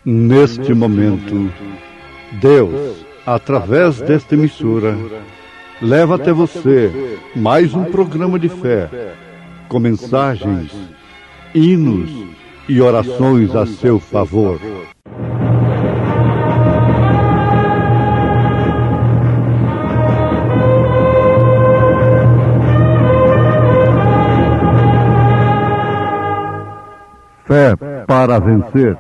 Neste momento, Deus, através desta emissora, leva até você mais um programa de fé, com mensagens, hinos e orações a seu favor. Fé para vencer.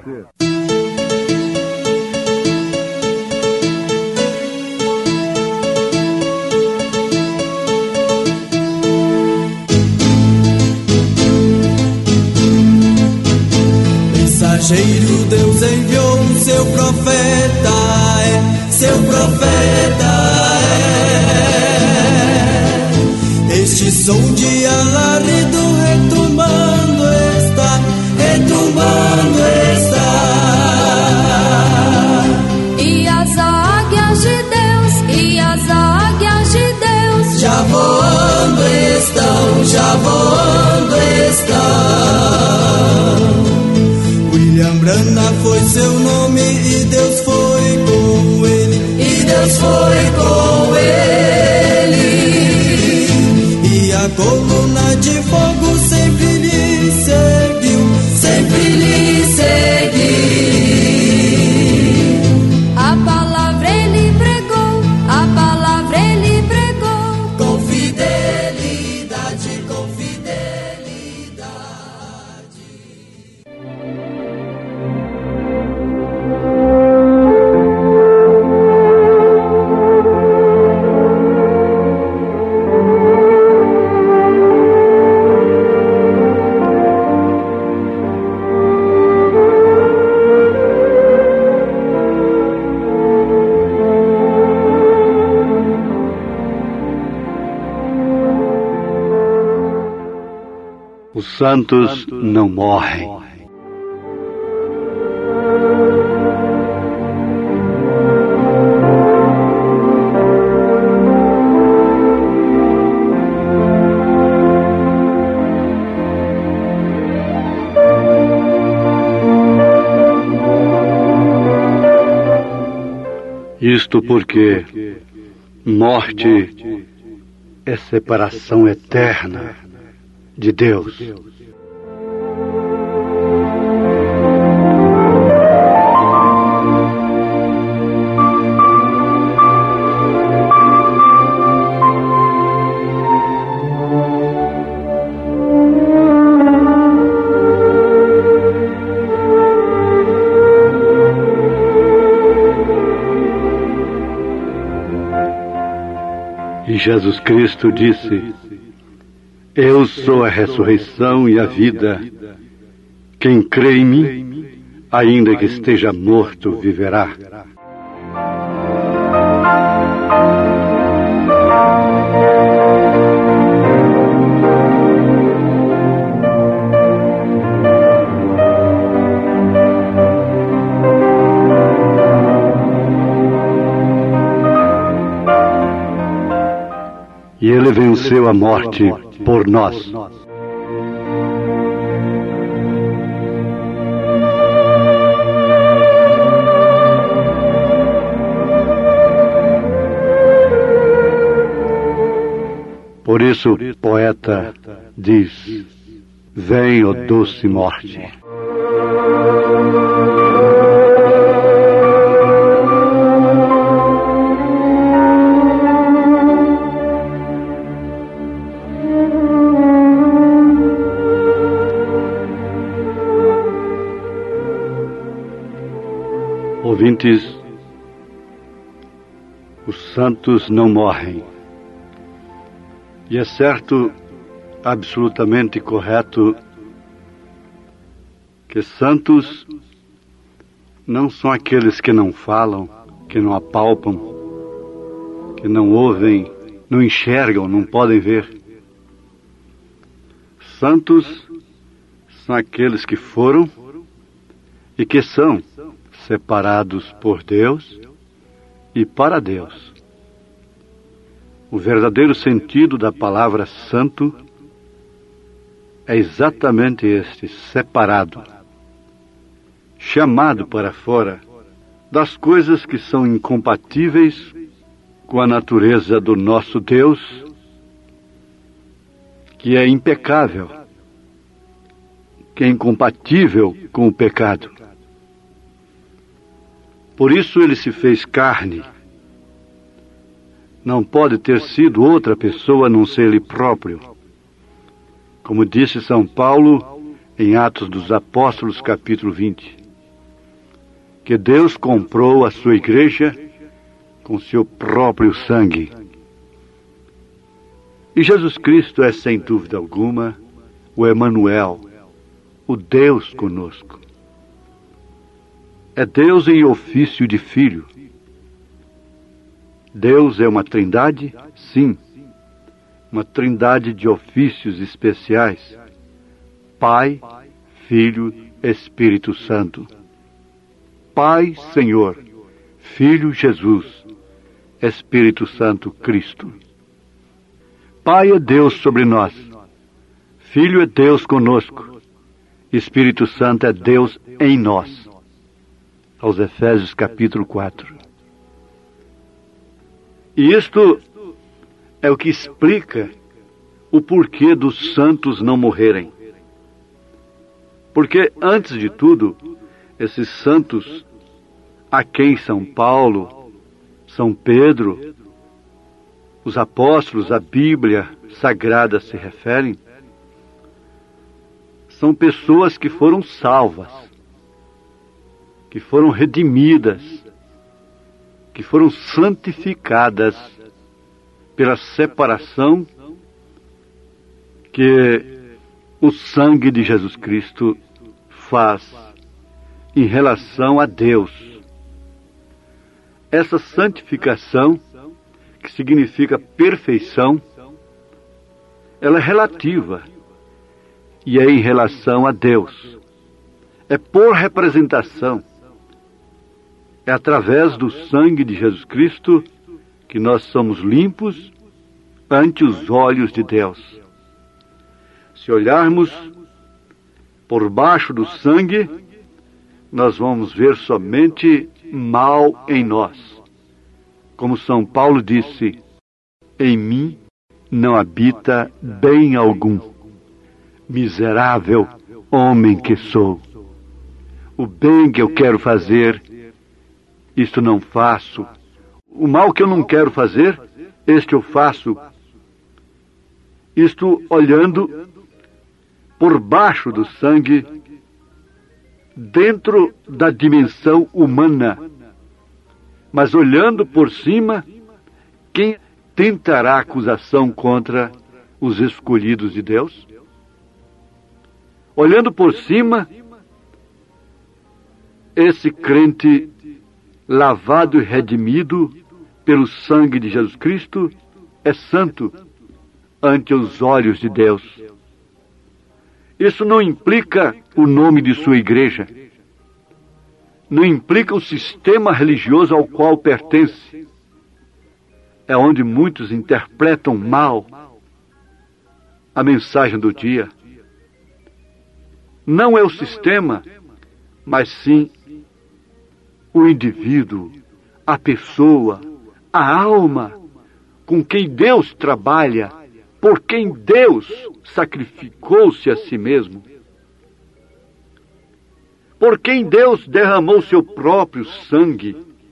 Mensageiro, Deus enviou seu profeta, seu profeta é. Este som de alarido retumbando está, retumbando está. E as águias de Deus, e as águias de Deus já voando estão, já voando estão. William Branham foi seu nome e Deus foi com ele, e Deus foi com ele. E a coluna de fogo sempre lhe seguiu, sempre lhe seguiu. A palavra ele pregou, a palavra ele pregou, com fidelidade, com fidelidade. Os santos não morrem. Isto porque morte é separação eterna de Deus. E Jesus Cristo disse: Eu sou a ressurreição e a vida. Quem crê em mim, ainda que esteja morto, viverá. E ele venceu a morte por nós. Por isso o poeta diz: Vem, ó doce morte. Ouvintes, os santos não morrem. E é certo, absolutamente correto, que santos não são aqueles que não falam, que não apalpam, que não ouvem, não enxergam, não podem ver. Santos são aqueles que foram e que são separados por Deus e para Deus. O verdadeiro sentido da palavra santo é exatamente este: separado. chamado para fora das coisas que são incompatíveis com a natureza do nosso Deus, que é impecável, que é incompatível com o pecado. Por isso ele se fez carne. Não pode ter sido outra pessoa a não ser ele próprio. Como disse São Paulo em Atos dos Apóstolos, capítulo 20, que Deus comprou a sua igreja com seu próprio sangue. E Jesus Cristo é, sem dúvida alguma, o Emanuel, o Deus conosco. É Deus em ofício de filho. Deus é uma trindade? Sim. Uma trindade de ofícios especiais. Pai, Filho, Espírito Santo. Pai, Senhor. Filho, Jesus. Espírito Santo, Cristo. Pai é Deus sobre nós. Filho é Deus conosco. Espírito Santo é Deus em nós. Aos Efésios capítulo 4. E isto é o que explica o porquê dos santos não morrerem. Porque, antes de tudo, esses santos a quem São Paulo, São Pedro, os apóstolos, a Bíblia Sagrada se referem, são pessoas que foram salvas, que foram redimidas, que foram santificadas pela separação que o sangue de Jesus Cristo faz em relação a Deus. Essa santificação, que significa perfeição, ela é relativa e é em relação a Deus. É por representação. É através do sangue de Jesus Cristo que nós somos limpos ante os olhos de Deus. Se olharmos por baixo do sangue, nós vamos ver somente mal em nós. Como São Paulo disse, em mim não habita bem algum. Miserável homem que sou. O bem que eu quero fazer, isto não faço. O mal que eu não quero fazer, este eu faço. Isto olhando por baixo do sangue, dentro da dimensão humana. Mas olhando por cima, quem tentará acusação contra os escolhidos de Deus? Olhando por cima, esse crente lavado e redimido pelo sangue de Jesus Cristo é santo ante os olhos de Deus. Isso não implica o nome de sua igreja, não implica o sistema religioso ao qual pertence. É onde muitos interpretam mal a mensagem do dia. Não é o sistema, mas sim o indivíduo, a pessoa, a alma com quem Deus trabalha, por quem Deus sacrificou-se a si mesmo, por quem Deus derramou seu próprio sangue.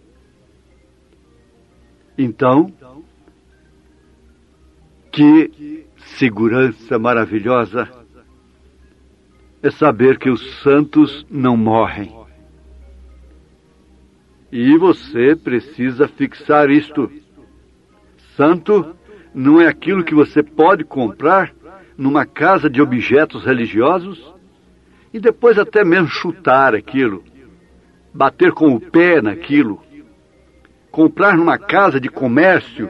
Então, que segurança maravilhosa é saber que os santos não morrem. E você precisa fixar isto. Santo não é aquilo que você pode comprar numa casa de objetos religiosos e depois até mesmo chutar aquilo, bater com o pé naquilo, comprar numa casa de comércio.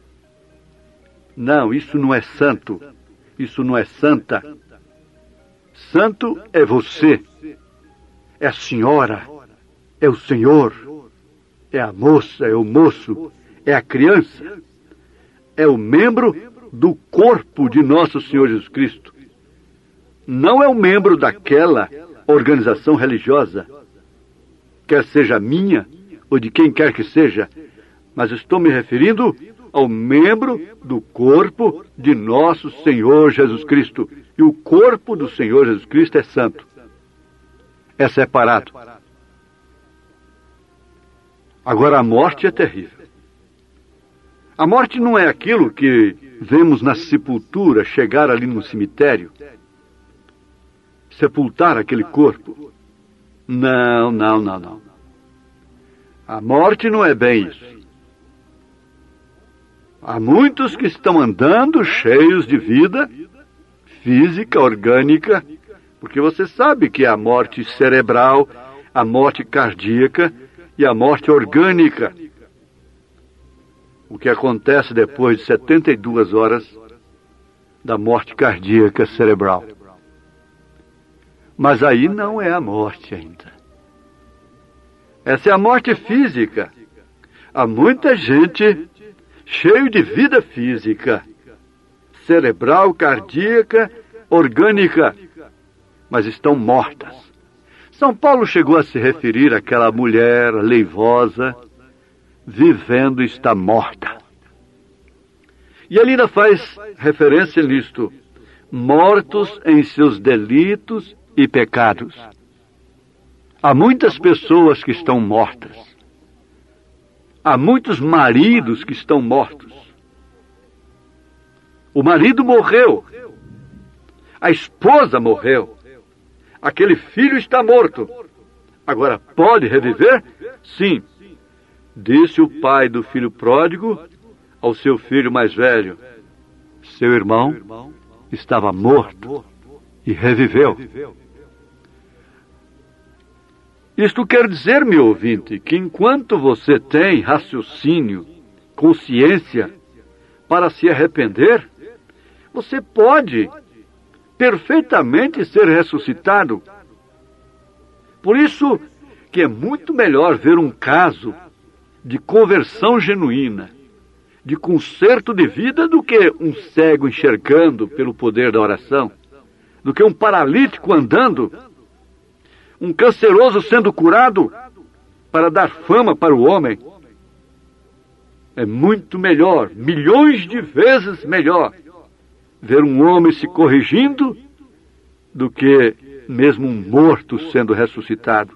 Não, isso não é santo, isso não é santa. Santo é você, é a senhora, é o senhor, é a moça, é o moço, é a criança, é o membro do corpo de nosso Senhor Jesus Cristo. Não é um membro daquela organização religiosa, quer seja minha ou de quem quer que seja, mas estou me referindo ao membro do corpo de nosso Senhor Jesus Cristo. E o corpo do Senhor Jesus Cristo é santo. É separado. Agora, a morte é terrível. A morte não é aquilo que vemos na sepultura, chegar ali no cemitério, sepultar aquele corpo. Não. A morte não é bem isso. Há muitos que estão andando cheios de vida física, orgânica, porque você sabe que há a morte cerebral, a morte cardíaca e a morte orgânica. O que acontece depois de 72 horas da morte cardíaca cerebral. Mas aí não é a morte ainda. Essa é a morte física. Há muita gente cheio de vida física, cerebral, cardíaca, orgânica, mas estão mortas. São Paulo chegou a se referir àquela mulher leivosa, vivendo está morta. E ele ainda faz referência nisto, mortos em seus delitos e pecados. Há muitas pessoas que estão mortas. Há muitos maridos que estão mortos. O marido morreu. A esposa morreu. Aquele filho está morto. Agora, pode reviver? Sim. Disse o pai do filho pródigo ao seu filho mais velho: seu irmão estava morto e reviveu. Isto quer dizer, meu ouvinte, que enquanto você tem raciocínio, consciência para se arrepender, você pode perfeitamente ser ressuscitado. Por isso que é muito melhor ver um caso de conversão genuína, de conserto de vida, do que um cego enxergando pelo poder da oração, do que um paralítico andando, um canceroso sendo curado para dar fama para o homem. É muito melhor, milhões de vezes melhor, ver um homem se corrigindo do que mesmo um morto sendo ressuscitado.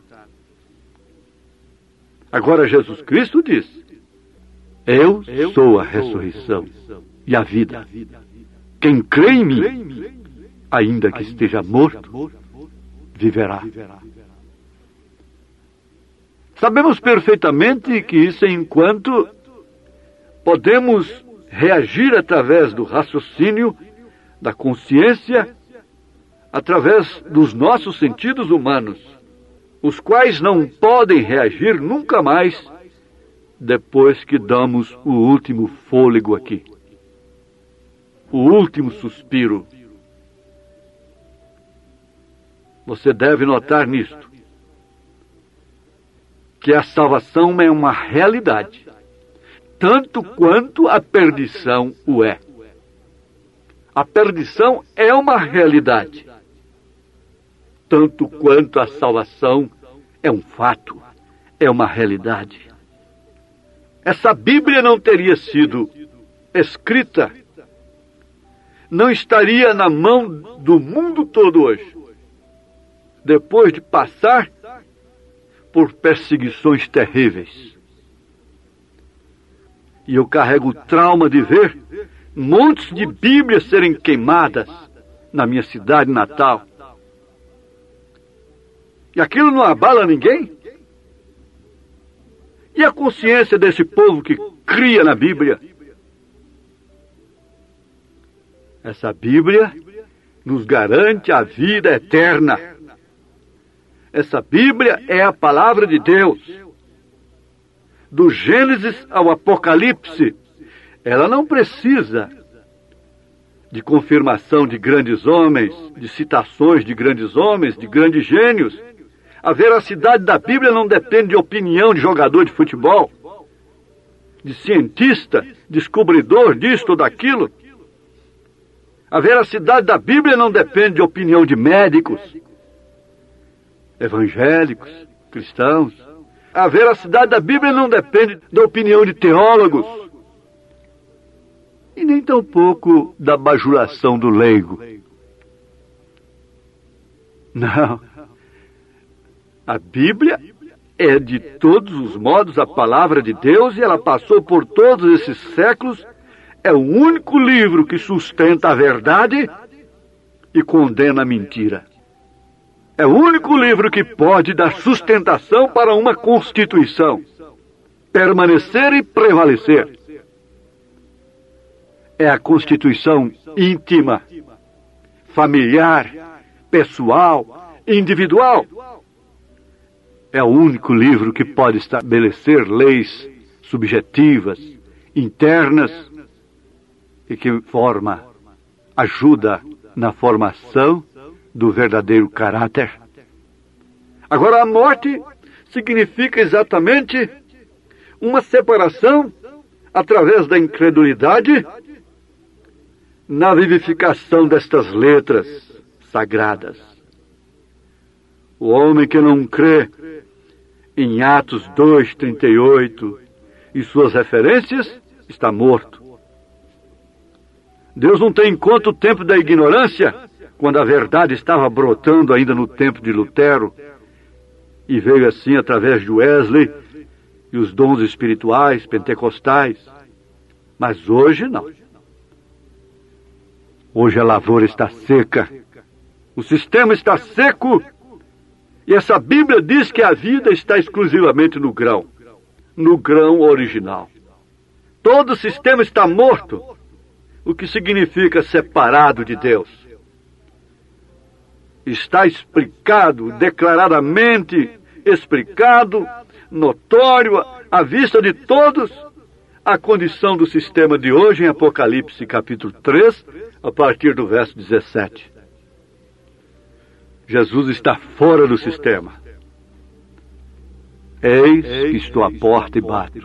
Agora Jesus Cristo diz: eu sou a ressurreição e a vida. Quem crê em mim, ainda que esteja morto, viverá. Sabemos perfeitamente que isso é enquanto podemos reagir através do raciocínio, da consciência, através dos nossos sentidos humanos, os quais não podem reagir nunca mais depois que damos o último fôlego aqui, o último suspiro. Você deve notar nisto, que a salvação é uma realidade, tanto quanto a perdição o é. A perdição é uma realidade, tanto quanto a salvação é um fato, é uma realidade. Essa Bíblia não teria sido escrita, não estaria na mão do mundo todo hoje, depois de passar por perseguições terríveis. E eu carrego o trauma de ver montes de Bíblias serem queimadas na minha cidade natal. E aquilo não abala ninguém? E a consciência desse povo que cria na Bíblia? Essa Bíblia nos garante a vida eterna. Essa Bíblia é a palavra de Deus. Do Gênesis ao Apocalipse, ela não precisa de confirmação de grandes homens, de citações de grandes homens, de grandes gênios. A veracidade da Bíblia não depende de opinião de jogador de futebol, de cientista, descobridor disto ou daquilo. A veracidade da Bíblia não depende de opinião de médicos, evangélicos, cristãos. A veracidade da Bíblia não depende da opinião de teólogos e nem tampouco da bajulação do leigo. Não. A Bíblia é de todos os modos a palavra de Deus e ela passou por todos esses séculos. É o único livro que sustenta a verdade e condena a mentira. É o único livro que pode dar sustentação para uma constituição, permanecer e prevalecer. É a constituição íntima, familiar, pessoal, individual. É o único livro que pode estabelecer leis subjetivas, internas, e que ajuda na formação do verdadeiro caráter. Agora, a morte significa exatamente uma separação através da incredulidade na vivificação destas letras sagradas. O homem que não crê em Atos 2:38 e suas referências está morto. Deus não tem em conta o tempo da ignorância, quando a verdade estava brotando ainda no tempo de Lutero, e veio assim através de Wesley e os dons espirituais pentecostais. Mas hoje não. Hoje a lavoura está seca, o sistema está seco, e essa Bíblia diz que a vida está exclusivamente no grão original. Todo o sistema está morto, o que significa separado de Deus. Está explicado, declaradamente explicado, notório, à vista de todos, a condição do sistema de hoje em Apocalipse capítulo 3, a partir do verso 17. Jesus está fora do sistema. Eis que estou à porta e bato.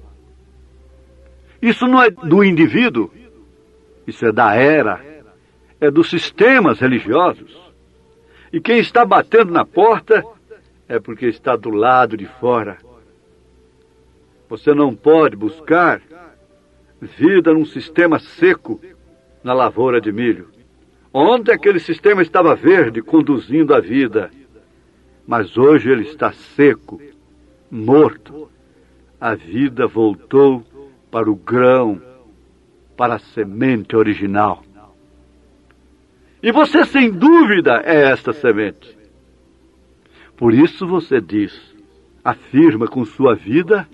Isso não é do indivíduo, isso é da era, é dos sistemas religiosos. E quem está batendo na porta é porque está do lado de fora. Você não pode buscar vida num sistema seco na lavoura de milho. Ontem aquele sistema estava verde, conduzindo a vida. Mas hoje ele está seco, morto. A vida voltou para o grão, para a semente original. E você, sem dúvida, é esta semente. Por isso você diz, afirma com sua vida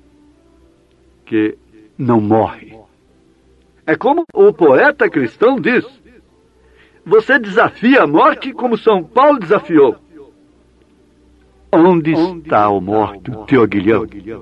que não morre. É como o poeta cristão diz, você desafia a morte como São Paulo desafiou. Onde está o morto, teu aguilhão?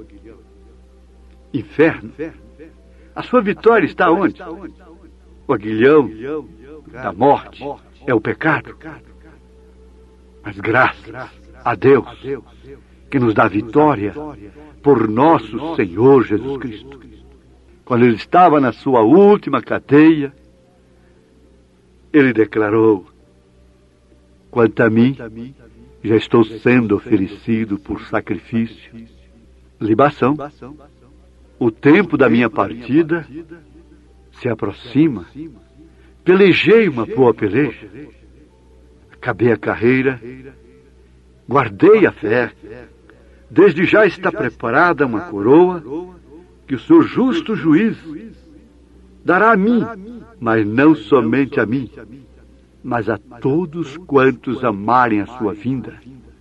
Inferno. A sua vitória está onde? O aguilhão da morte é o pecado. Mas graças a Deus que nos dá vitória por nosso Senhor Jesus Cristo. Quando ele estava na sua última cadeia, ele declarou, quanto a mim, já estou sendo oferecido por sacrifício, libação. O tempo da minha partida se aproxima. Pelejei uma boa peleja. Acabei a carreira. Guardei a fé. Desde já está preparada uma coroa que o seu justo juiz dará a mim, mas não somente a mim, mas a todos quantos amarem a sua vinda.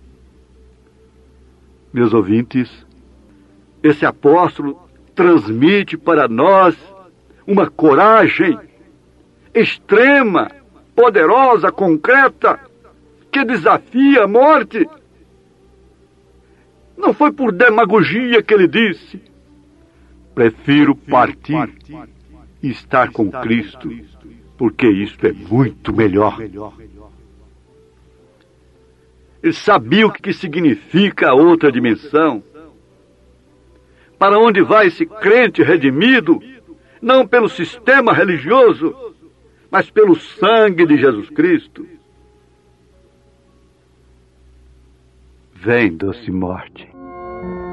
Meus ouvintes, esse apóstolo transmite para nós uma coragem extrema, poderosa, concreta, que desafia a morte. Não foi por demagogia que ele disse, prefiro partir e estar com Cristo, porque isto é muito melhor. Ele sabia o que significa a outra dimensão. Para onde vai esse crente redimido, não pelo sistema religioso, mas pelo sangue de Jesus Cristo. Vem, doce morte.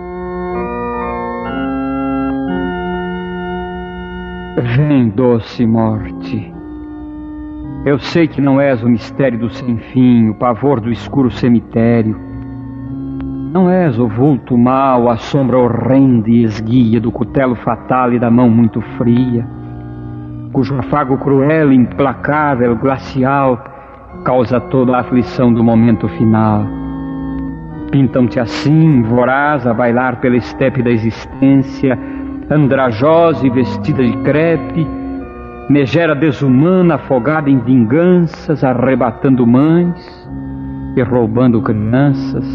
Vem, doce morte. Eu sei que não és o mistério do sem-fim, o pavor do escuro cemitério. Não és o vulto mau, a sombra horrenda e esguia do cutelo fatal e da mão muito fria, cujo afago cruel, implacável, glacial, causa toda a aflição do momento final. Pintam-te assim, voraz, a bailar pela estepe da existência, andrajosa e vestida de crepe, megera desumana, afogada em vinganças, arrebatando mães e roubando crianças.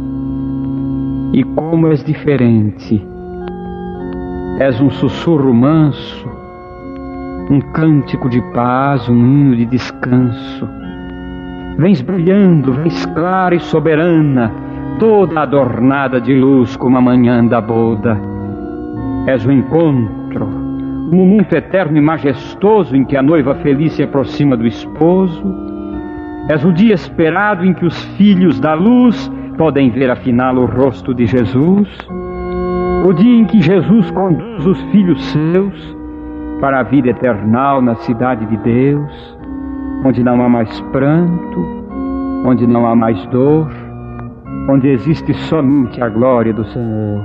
E como és diferente! És um sussurro manso, um cântico de paz, um hino de descanso. Vens brilhando, vens clara e soberana, toda adornada de luz como a manhã da boda. És o encontro, um momento eterno e majestoso em que a noiva feliz se aproxima do esposo. És o dia esperado em que os filhos da luz podem ver afinal o rosto de Jesus. O dia em que Jesus conduz os filhos seus para a vida eternal na cidade de Deus, onde não há mais pranto, onde não há mais dor, onde existe somente a glória do Senhor.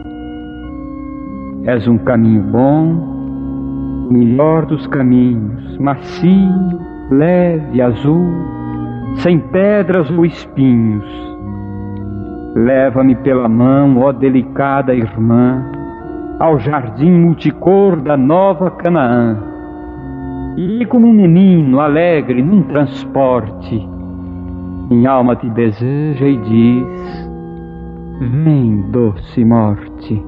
És um caminho bom, o melhor dos caminhos, macio, leve, azul, sem pedras ou espinhos. Leva-me pela mão, ó delicada irmã, ao jardim multicor da nova Canaã. E como um menino alegre num transporte, minha alma te deseja e diz: vem, doce morte.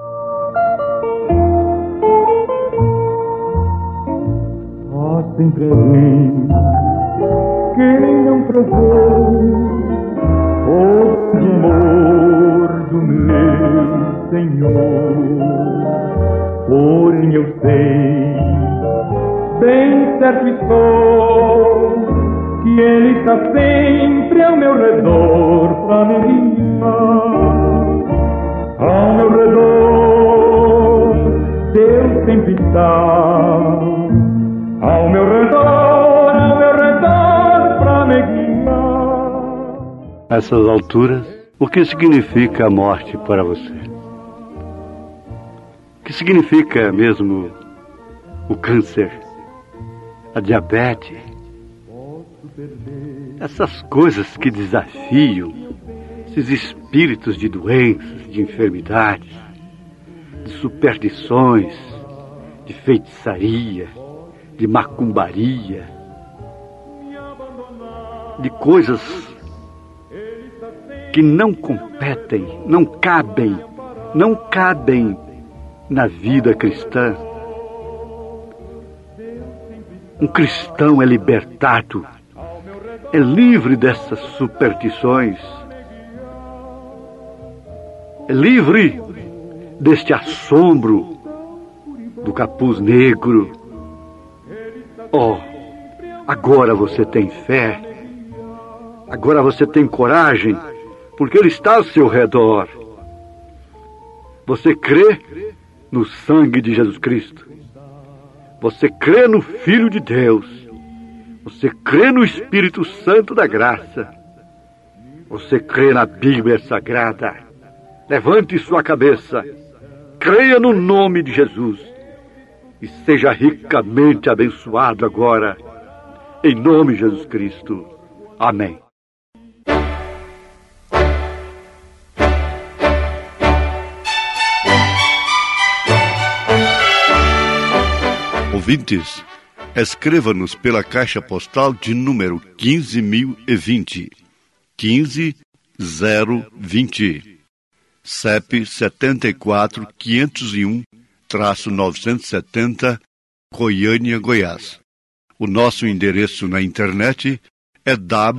Ó, sempre alguém que não provou o amor do meu Senhor. Porém eu sei, bem certo estou, que Ele está sempre ao meu redor para me guiar. Ao meu redor, Deus sempre está. Ao meu redor para me guiar. A essas alturas, o que significa a morte para você? O que significa mesmo o câncer, a diabetes? Essas coisas que desafiam esses espíritos de doenças, de enfermidades, de superstições, de feitiçaria, de macumbaria, de coisas que não competem, não cabem na vida cristã. Um cristão é libertado, é livre dessas superstições, é livre deste assombro do capuz negro. Oh, agora você tem fé, agora você tem coragem, porque Ele está ao seu redor. Você crê no sangue de Jesus Cristo, você crê no Filho de Deus, você crê no Espírito Santo da graça, você crê na Bíblia Sagrada. Levante sua cabeça, creia no nome de Jesus e seja ricamente abençoado agora, em nome de Jesus Cristo. Amém. Ouvintes, escreva-nos pela caixa postal de número 15.020, 15020, CEP 74.501-970, Goiânia, Goiás. O nosso endereço na internet é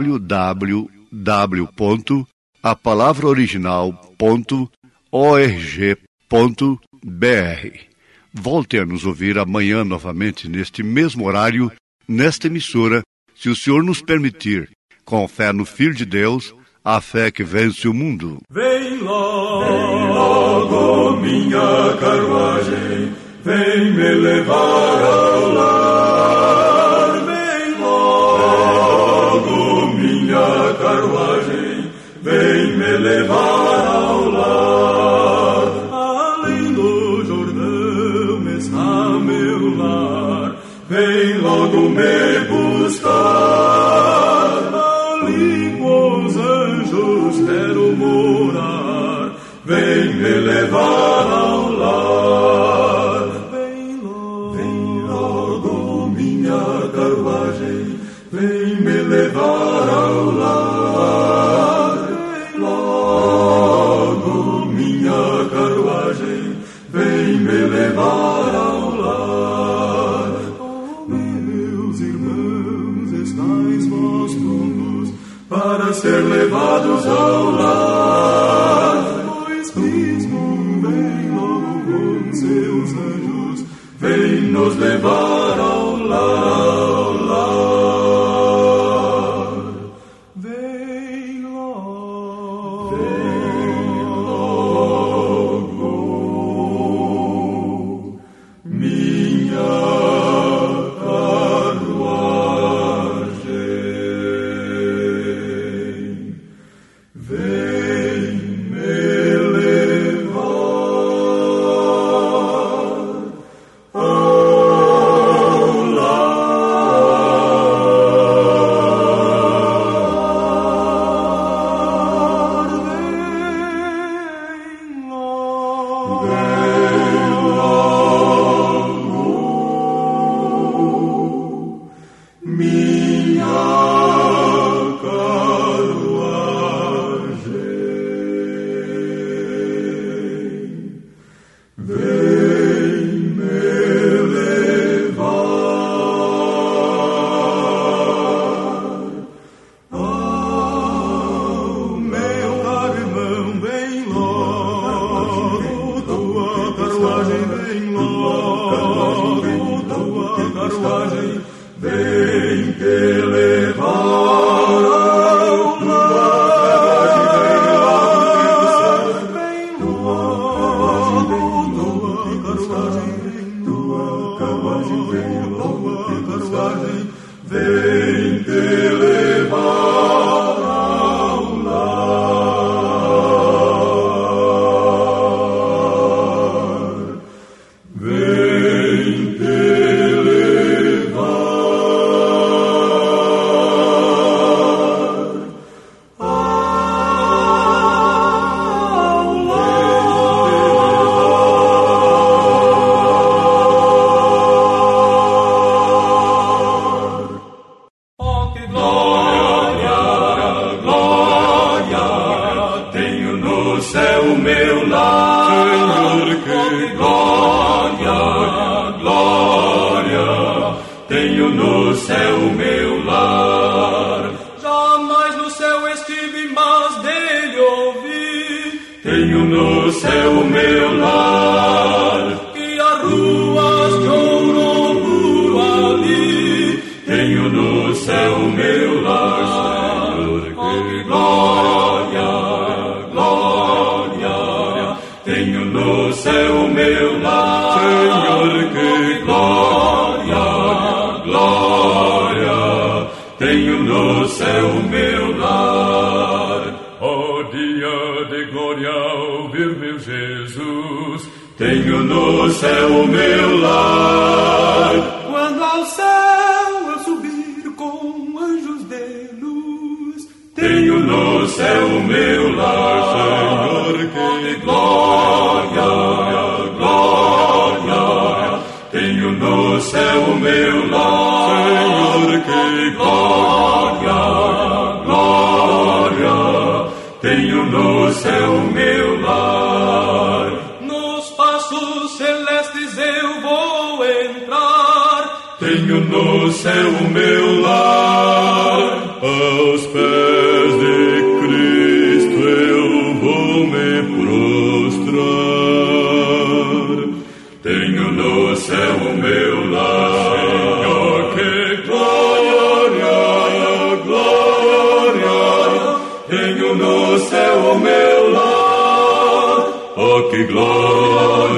www.apalavraoriginal.org.br. Volte a nos ouvir amanhã novamente neste mesmo horário, nesta emissora, se o Senhor nos permitir, com fé no Filho de Deus, a fé que vence o mundo. Vem logo minha carruagem, vem me levar ao lar. Vem logo, minha carruagem, vem me levar ao lar. Além do Jordão está meu lar, vem logo me buscar. Ali com os anjos quero morar, vem me levar ao lar. Vem logo, minha carruagem, vem me levar ao lar. Vem logo, minha carruagem, vem me levar ao lar. Oh, meus irmãos, estáis vós prontos para ser levados ao lar? Pois Cristo vem logo com seus anjos, vem nos levar ao lar. Vem logo, minha carruagem, vem me levar ao lar. Vem logo, minha carruagem, vem me levar ao meu caro irmão. Vem logo, tua carruagem, vem logo, tua carruagem, vem te levar ao lar. Vem logo, tua carruagem, vem logo, carruagem, vem te levar ao lar. Vem te levar ao lar. Oh, que glória, glória, tenho no céu meu lar. Senhor, que glória, glória, tenho no céu meu lar. Jamais no céu estive, mas dele ouvi, tenho no céu meu lar. Que as ruas de ouro por ali, tenho no céu meu lar. Senhor, que glória, glória, tenho no céu meu lar. Senhor, que glória, glória, tenho no céu meu lar. Oh, dia de glória ao ver meu Jesus, tenho no céu meu lar. Quando ao céu eu subir com anjos de luz, tenho no céu meu lar. Senhor, que glória, glória, tenho no céu meu lar. Senhor, que glória, glória, tenho no céu meu lar. Nos passos celestes eu vou entrar, tenho no céu meu lar. Aos pés de Cristo eu vou me prostrar, tenho no céu meu lar. Senhor, que glória, glória, tenho no céu meu lar. Oh, que glória,